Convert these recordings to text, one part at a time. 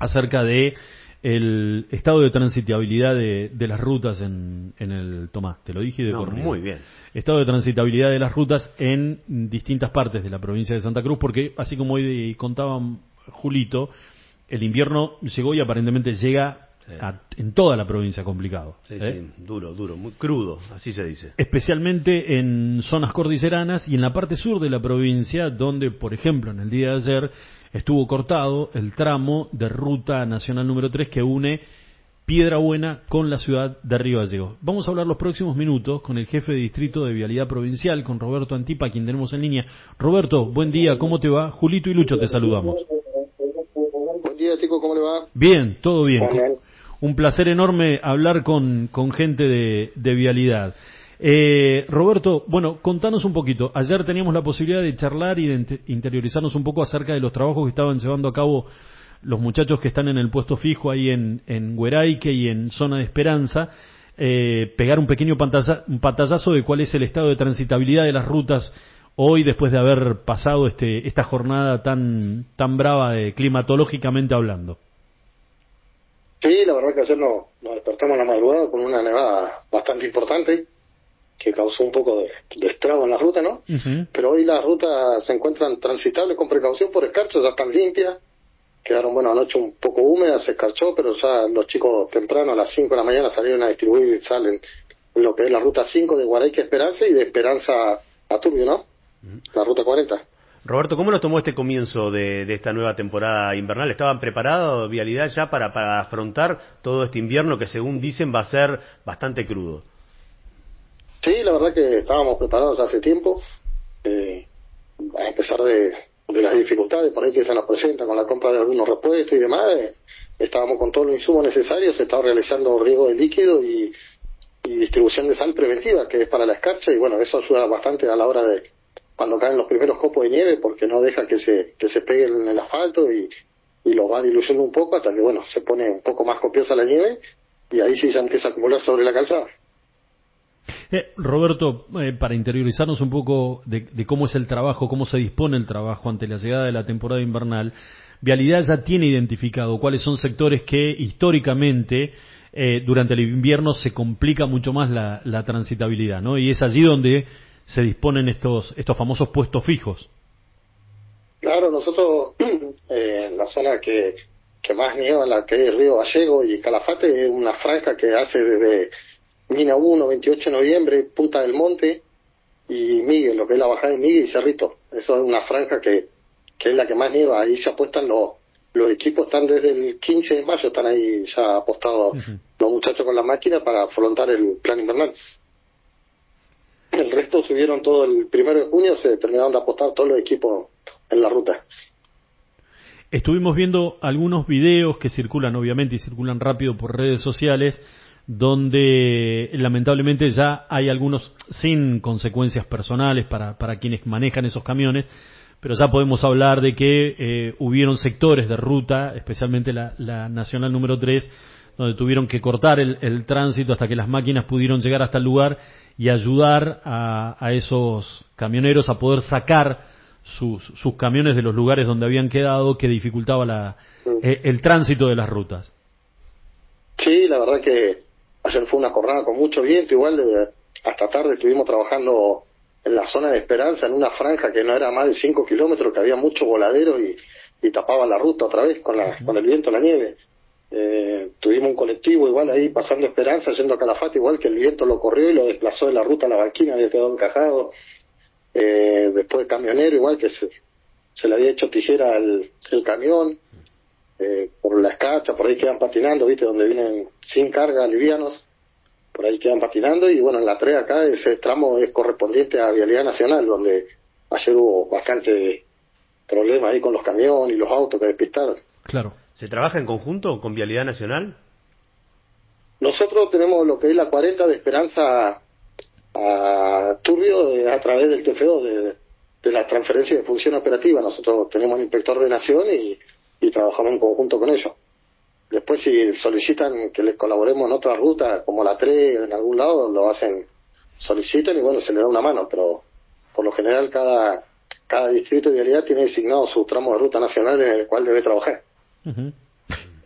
acerca de el estado de transitabilidad de las rutas en el Tomás, te lo dije de corrido. Muy bien. Estado de transitabilidad de las rutas en distintas partes de la provincia de Santa Cruz, porque así como hoy contaba Julito, el invierno llegó y aparentemente llega en toda la provincia complicado. Sí, duro, muy crudo, así se dice. Especialmente en zonas cordilleranas y en la parte sur de la provincia, donde, por ejemplo, en el día de ayer estuvo cortado el tramo de Ruta Nacional número 3 que une Piedrabuena con la ciudad de Río Gallegos. Vamos a hablar los próximos minutos con el jefe de distrito de Vialidad Provincial, con Roberto Antipa, a quien tenemos en línea. Roberto, buen día, ¿cómo te va? Julito y Lucho te saludamos. Buen día, Tico, ¿cómo le va? Bien, todo bien. Un placer enorme hablar con gente de Vialidad. Roberto, bueno, contanos un poquito. Ayer teníamos la posibilidad de charlar y de interiorizarnos un poco acerca de los trabajos que estaban llevando a cabo los muchachos que están en el puesto fijo ahí en Hueraique y en Zona de Esperanza, pegar un pequeño pantallazo de cuál es el estado de transitabilidad de las rutas hoy, después de haber pasado esta jornada tan brava climatológicamente hablando. Sí, la verdad que ayer nos despertamos a la madrugada con una nevada bastante importante que causó un poco de estrago en la ruta, ¿no? Uh-huh. Pero hoy las rutas se encuentran transitables con precaución por escarcho, ya están limpias. Quedaron, anoche un poco húmedas, se escarchó, pero ya los chicos temprano a las 5 de la mañana salieron a distribuir, salen en lo que es la ruta 5 de Hueraique a Esperanza y de Esperanza a Turbio, ¿no? La ruta 40. Roberto, ¿cómo lo tomó este comienzo de esta nueva temporada invernal? ¿Estaban preparados, Vialidad, ya para afrontar todo este invierno que, según dicen, va a ser bastante crudo? Sí, la verdad que estábamos preparados ya hace tiempo, a pesar de las dificultades por ahí que se nos presentan con la compra de algunos repuestos y demás, estábamos con todos los insumos necesarios, se estaba realizando riego de líquido y distribución de sal preventiva, que es para la escarcha, y eso ayuda bastante a la hora de cuando caen los primeros copos de nieve, porque no deja que se pegue en el asfalto y lo va diluyendo un poco hasta que se pone un poco más copiosa la nieve y ahí sí ya empieza a acumular sobre la calzada. Roberto, para interiorizarnos un poco de cómo es el trabajo, cómo se dispone el trabajo ante la llegada de la temporada invernal, Vialidad ya tiene identificado cuáles son sectores que históricamente durante el invierno se complica mucho más la transitabilidad, ¿no? Y es allí donde se disponen estos famosos puestos fijos. Claro, nosotros en la zona que más nieva, la que es Río Gallego y Calafate, es una franja que hace desde Mina 1, 28 de noviembre, Punta del Monte y Miguel, lo que es la bajada de Miguel y Cerrito. Eso es una franja que es la que más nieva. Ahí se apuestan los equipos, están desde el 15 de mayo, están ahí ya apostados los muchachos con la máquina para afrontar el plan invernal. El resto subieron todo el 1 de junio, se terminaron de apostar todos los equipos en la ruta. Estuvimos viendo algunos videos que circulan, obviamente, y circulan rápido por redes sociales, donde lamentablemente ya hay algunos sin consecuencias personales para quienes manejan esos camiones, pero ya podemos hablar de que hubieron sectores de ruta, especialmente la Nacional número 3, donde tuvieron que cortar el tránsito hasta que las máquinas pudieron llegar hasta el lugar y ayudar a esos camioneros a poder sacar sus camiones de los lugares donde habían quedado, que dificultaba el tránsito de las rutas. Sí, la verdad que ayer fue una jornada con mucho viento, igual hasta tarde estuvimos trabajando en la zona de Esperanza, en una franja que no era más de 5 kilómetros, que había mucho voladero y tapaba la ruta otra vez con el viento, la nieve. Tuvimos un colectivo igual ahí pasando Esperanza, yendo a Calafate, igual que el viento lo corrió y lo desplazó de la ruta a la banquina, había quedado encajado. Después camionero igual que se le había hecho tijera el camión, por la escarcha, por ahí quedan patinando, viste, donde vienen sin carga, livianos, por ahí quedan patinando. Y en la 3 acá ese tramo es correspondiente a Vialidad Nacional, donde ayer hubo bastante problema ahí con los camiones y los autos que despistaron. Claro. ¿Se trabaja en conjunto con Vialidad Nacional? Nosotros tenemos lo que es la 40 de Esperanza a Turbio a través del TFO, de la transferencia de función operativa. Nosotros tenemos el inspector de Nación y trabajamos en conjunto con ellos. Después, si solicitan que les colaboremos en otra ruta, como la 3, en algún lado, lo hacen, solicitan y se les da una mano, pero por lo general cada distrito de vialidad tiene designado su tramo de ruta nacional en el cual debe trabajar. Uh-huh.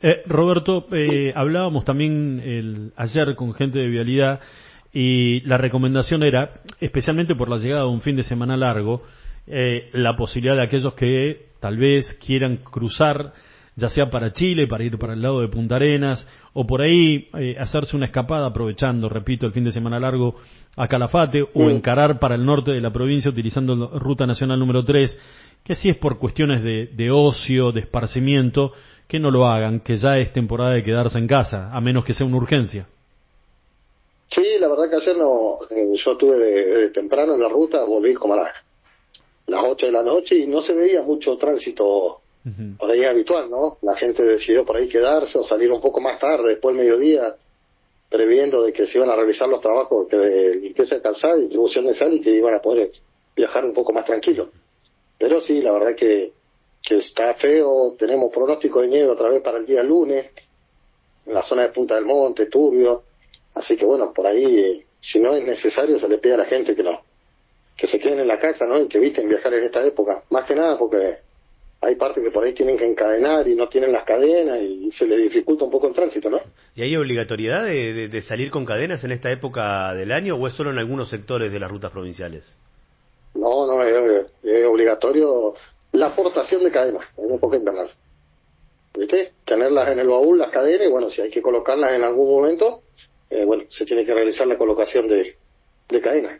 Roberto, hablábamos también ayer con gente de Vialidad y la recomendación era, especialmente por la llegada de un fin de semana largo, la posibilidad de aquellos que tal vez quieran cruzar, ya sea para Chile, para ir para el lado de Punta Arenas, o por ahí hacerse una escapada aprovechando, repito, el fin de semana largo a Calafate, o encarar para el norte de la provincia utilizando la Ruta Nacional número 3, que si es por cuestiones de ocio, de esparcimiento, que no lo hagan, que ya es temporada de quedarse en casa, a menos que sea una urgencia. Sí, la verdad que ayer no, yo estuve de temprano en la ruta, volví como a las 8 de la noche y no se veía mucho tránsito por ahí habitual, ¿no? La gente decidió por ahí quedarse o salir un poco más tarde, después del mediodía, previendo de que se iban a realizar los trabajos de limpieza de calzada, distribución de sal y que iban a poder viajar un poco más tranquilo. Pero sí, la verdad que está feo, tenemos pronóstico de nieve otra vez para el día lunes, en la zona de Punta del Monte, Turbio, así que bueno, por ahí, si no es necesario, se le pide a la gente que se queden en la casa, ¿no? Y que eviten viajar en esta época, más que nada porque hay partes que por ahí tienen que encadenar y no tienen las cadenas y se les dificulta un poco el tránsito, ¿no? ¿Y hay obligatoriedad de salir con cadenas en esta época del año o es solo en algunos sectores de las rutas provinciales? No, es obligatorio la aportación de cadenas en época invernal. ¿Viste? Tenerlas en el baúl, las cadenas, y bueno, si hay que colocarlas en algún momento, bueno, se tiene que realizar la colocación de cadenas.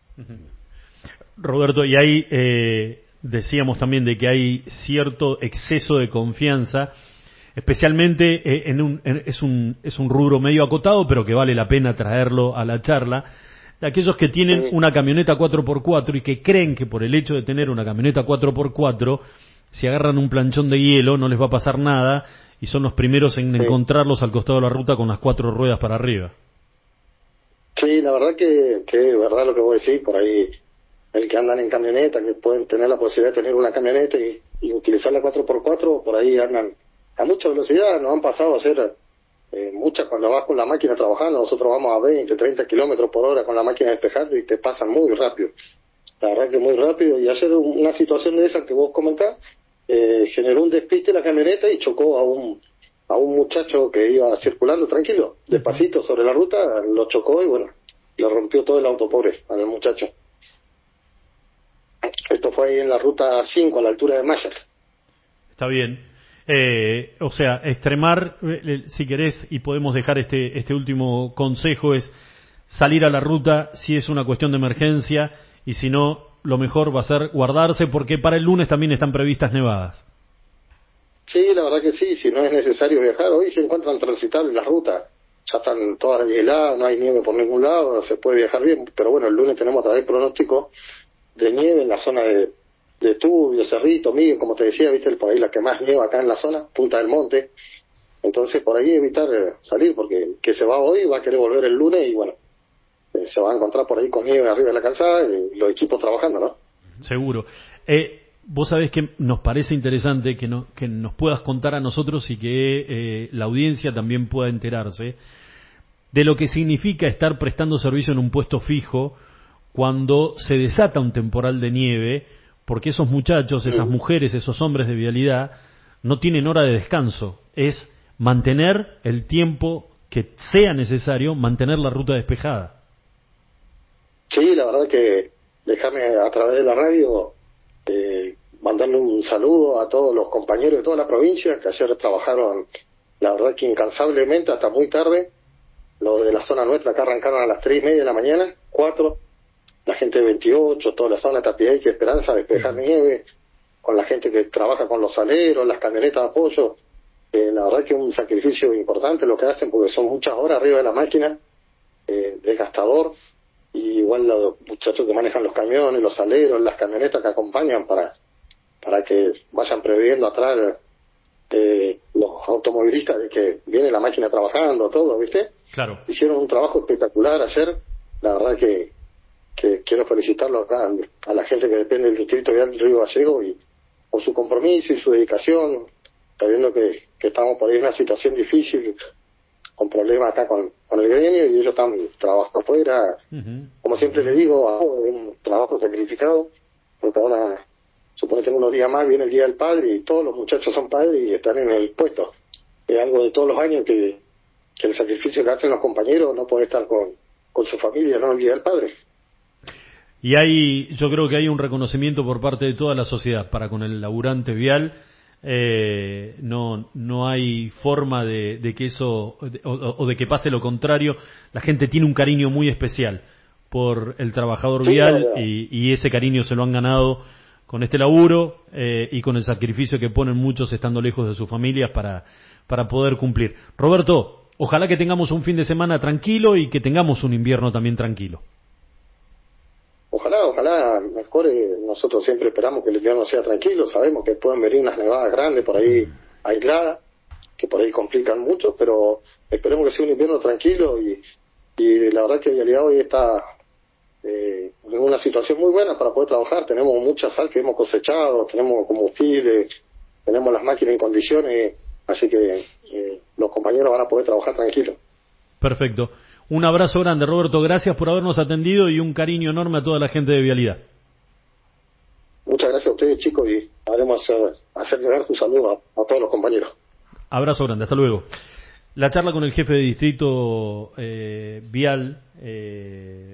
Roberto, y ahí decíamos también de que hay cierto exceso de confianza, especialmente es un rubro medio acotado, pero que vale la pena traerlo a la charla, de aquellos que tienen una camioneta 4x4 y que creen que por el hecho de tener una camioneta 4x4, si agarran un planchón de hielo no les va a pasar nada y son los primeros en encontrarlos al costado de la ruta con las 4 ruedas para arriba. Sí, la verdad que es verdad lo que vos decís, por ahí el que andan en camioneta, que pueden tener la posibilidad de tener una camioneta y utilizar la 4x4, por ahí andan a mucha velocidad, nos han pasado a hacer muchas cuando vas con la máquina trabajando, nosotros vamos a 20, 30 kilómetros por hora con la máquina despejando y te pasan muy rápido, la verdad que muy rápido, y ayer una situación de esa que vos comentás, generó un despiste la camioneta y chocó a un muchacho que iba circulando tranquilo, despacito sobre la ruta, lo chocó y bueno, le rompió todo el auto, pobre, al muchacho. Esto fue ahí en la ruta 5, a la altura de Mayer. Está bien. O sea, extremar, si querés, y podemos dejar este último consejo, es salir a la ruta si es una cuestión de emergencia, y si no, lo mejor va a ser guardarse, porque para el lunes también están previstas nevadas. Sí, la verdad que sí, si no es necesario viajar, hoy se encuentran transitables las rutas, ya están todas heladas, no hay nieve por ningún lado, se puede viajar bien, pero bueno, el lunes tenemos otra vez pronóstico de nieve en la zona de Tubio, Cerrito, Miguel, como te decía, viste, por ahí la que más nieva acá en la zona, Punta del Monte, entonces por ahí evitar salir, porque el que se va hoy va a querer volver el lunes y bueno, se va a encontrar por ahí con nieve arriba de la calzada y los equipos trabajando, ¿no? Seguro. Vos sabés que nos parece interesante que nos puedas contar a nosotros y que la audiencia también pueda enterarse de lo que significa estar prestando servicio en un puesto fijo cuando se desata un temporal de nieve, porque esos muchachos, esas mujeres, esos hombres de vialidad no tienen hora de descanso, es mantener el tiempo que sea necesario, mantener la ruta despejada. Sí, la verdad que déjame a través de la radio mandarle un saludo a todos los compañeros de toda la provincia que ayer trabajaron, la verdad que incansablemente hasta muy tarde. Los de la zona nuestra acá arrancaron a las 3:30 de la mañana, 4, la gente de 28, toda la zona de Tapiaique, Esperanza, despejar nieve, con la gente que trabaja con los aleros, las camionetas de apoyo. La verdad que es un sacrificio importante lo que hacen porque son muchas horas arriba de la máquina, desgastador, y igual los muchachos que manejan los camiones, los aleros, las camionetas que acompañan para que vayan previendo atrás los automovilistas de que viene la máquina trabajando, todo, ¿viste? Claro. Hicieron un trabajo espectacular ayer, la verdad que quiero felicitarlo acá a la gente que depende del Distrito Vial del Río Gallego y por su compromiso y su dedicación, sabiendo que estamos por ahí en una situación difícil, con problemas acá con el gremio y ellos están trabajando afuera, como siempre le digo, es un trabajo sacrificado, porque ahora supone que en unos días más viene el Día del Padre y todos los muchachos son padres y están en el puesto. Es algo luego de todos los años que el sacrificio que hacen los compañeros, no puede estar con su familia, no el Día del Padre. Y yo creo que hay un reconocimiento por parte de toda la sociedad para con el laburante vial. No hay forma de que eso o de que pase lo contrario. La gente tiene un cariño muy especial por el trabajador vial, y ese cariño se lo han ganado con este laburo y con el sacrificio que ponen muchos estando lejos de sus familias para poder cumplir. Roberto, ojalá que tengamos un fin de semana tranquilo y que tengamos un invierno también tranquilo. Ojalá mejore. Nosotros siempre esperamos que el invierno sea tranquilo. Sabemos que pueden venir unas nevadas grandes por ahí aisladas, que por ahí complican mucho, pero esperemos que sea un invierno tranquilo, y la verdad que Vialidad hoy está en una situación muy buena para poder trabajar. Tenemos mucha sal que hemos cosechado, tenemos combustible, tenemos las máquinas en condiciones, así que los compañeros van a poder trabajar tranquilos. Perfecto. Un abrazo grande, Roberto. Gracias por habernos atendido y un cariño enorme a toda la gente de Vialidad. Muchas gracias a ustedes, chicos, y haremos hacer llegar un saludo a todos los compañeros. Abrazo grande. Hasta luego. La charla con el jefe de distrito vial.